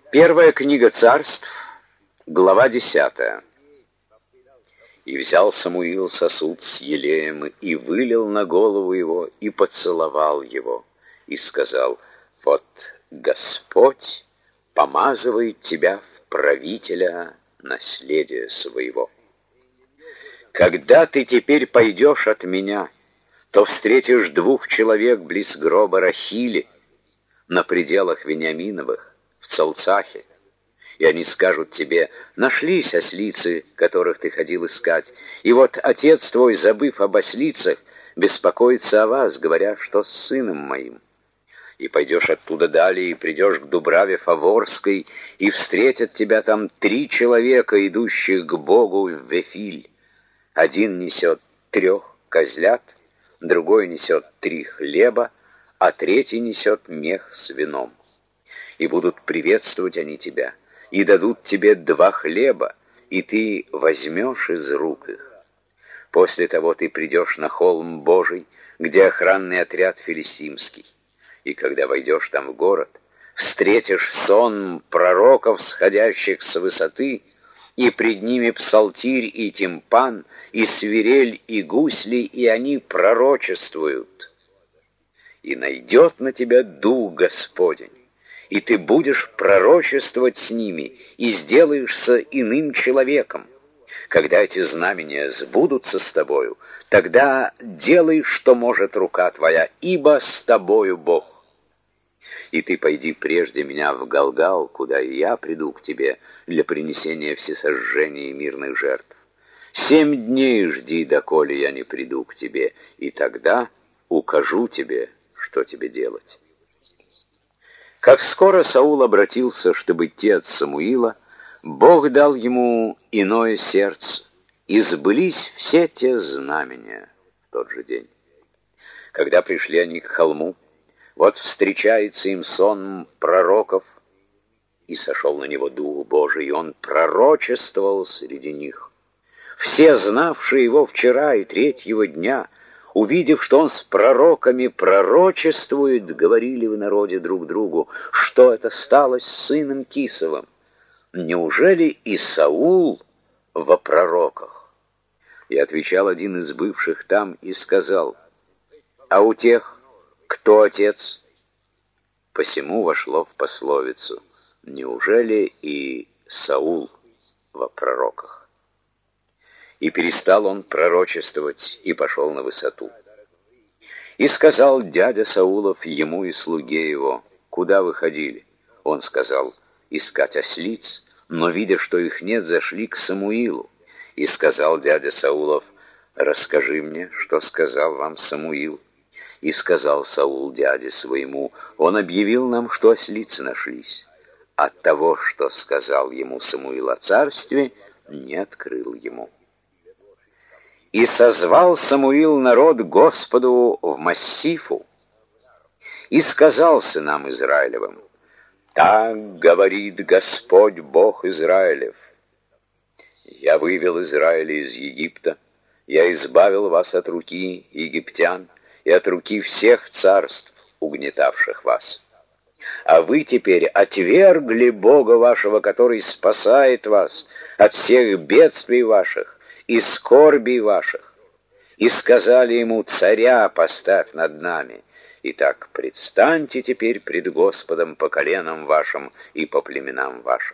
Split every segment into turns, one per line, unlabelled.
Первая книга Царств, глава 10. «И взял Самуил сосуд с елеем, и вылил на голову его, и поцеловал его, и сказал: вот Господь помазывает тебя в правителя наследия своего. Когда ты теперь пойдешь от меня, то встретишь 2 человек близ гроба Рахили на пределах Вениаминовых, в Цалцахе, и они скажут тебе: нашлись ослицы, которых ты ходил искать, и вот отец твой, забыв об ослицах, беспокоится о вас, говоря, что с сыном моим. И пойдешь оттуда далее, и придешь к Дубраве Фаворской, и встретят тебя там 3 человека, идущих к Богу в Вефиль. Один несет 3 козлят, другой несет 3 хлеба, а третий несет мех с вином. И будут приветствовать они тебя, и дадут тебе 2 хлеба, и ты возьмешь из рук их. После того ты придешь на холм Божий, где охранный отряд филистимский. И когда войдешь там в город, встретишь сон пророков, сходящих с высоты, и пред ними псалтирь и тимпан, и свирель, и гусли, и они пророчествуют. И найдет на тебя дух Господень, и ты будешь пророчествовать с ними, и сделаешься иным человеком. Когда эти знамения сбудутся с тобою, тогда делай, что может рука твоя, ибо с тобою Бог. И ты пойди прежде меня в Галгал, куда и я приду к тебе для принесения всесожжения и мирных жертв. 7 дней жди, доколе я не приду к тебе, и тогда укажу тебе, что тебе делать». Как скоро Саул обратился, чтобы идти от Самуила, Бог дал ему иное сердце, и сбылись все те знамения в тот же день. Когда пришли они к холму, вот встречается им сон пророков, и сошел на него Дух Божий, и он пророчествовал среди них. Все, знавшие его вчера и 3-го дня, увидев, что он с пророками пророчествует, говорили в народе друг другу: что это стало с сыном Кисовым? Неужели и Саул во пророках? И отвечал один из бывших там и сказал: а у тех кто отец? Посему вошло в пословицу: неужели и Саул во пророках? И перестал он пророчествовать, и пошел на высоту. И сказал дядя Саулов ему и слуге его: куда вы ходили? Он сказал: искать ослиц, но, видя, что их нет, зашли к Самуилу. И сказал дядя Саулов: расскажи мне, что сказал вам Самуил. И сказал Саул дяде своему: он объявил нам, что ослицы нашлись. От того, что сказал ему Самуил о царстве, не открыл ему. И созвал Самуил народ Господу в Массифу, и сказал сынам Израилевым: так говорит Господь Бог Израилев: я вывел Израиля из Египта, я избавил вас от руки египтян и от руки всех царств, угнетавших вас. А вы теперь отвергли Бога вашего, который спасает вас от всех бедствий ваших и скорбей ваших, и сказали ему: царя поставь над нами. Итак, предстаньте теперь пред Господом по коленам вашим и по племенам вашим.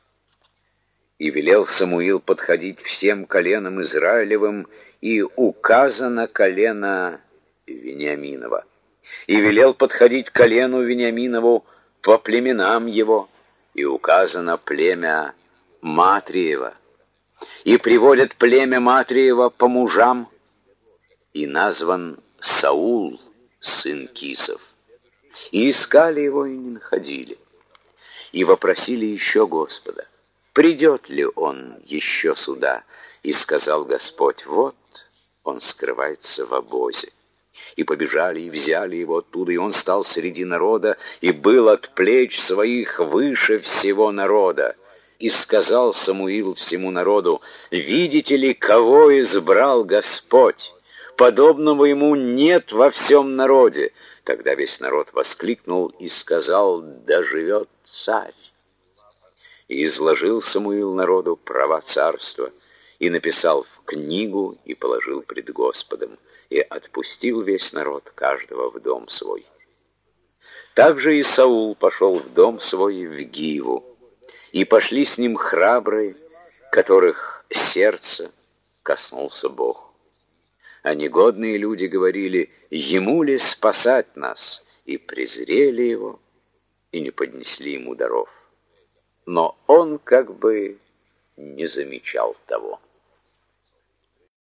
И велел Самуил подходить всем коленам Израилевым, и указано колено Вениаминова. И велел подходить колену Вениаминову по племенам его, и указано племя Матриева. И приводят племя Матриева по мужам, и назван Саул, сын Кисов. И искали его, и не находили. И вопросили еще Господа: придет ли он еще сюда? И сказал Господь: вот он скрывается в обозе. И побежали, и взяли его оттуда, и он стал среди народа, и был от плеч своих выше всего народа. И сказал Самуил всему народу: видите ли, кого избрал Господь? Подобного ему нет во всем народе. Тогда весь народ воскликнул и сказал: да живет царь. И изложил Самуил народу права царства, и написал в книгу, и положил пред Господом, и отпустил весь народ, каждого в дом свой. Также и Саул пошел в дом свой в Гиву, и пошли с ним храбрые, которых сердце коснулся Бог. А негодные люди говорили: ему ли спасать нас? И презрели его, и не поднесли ему даров. Но он как бы не замечал того.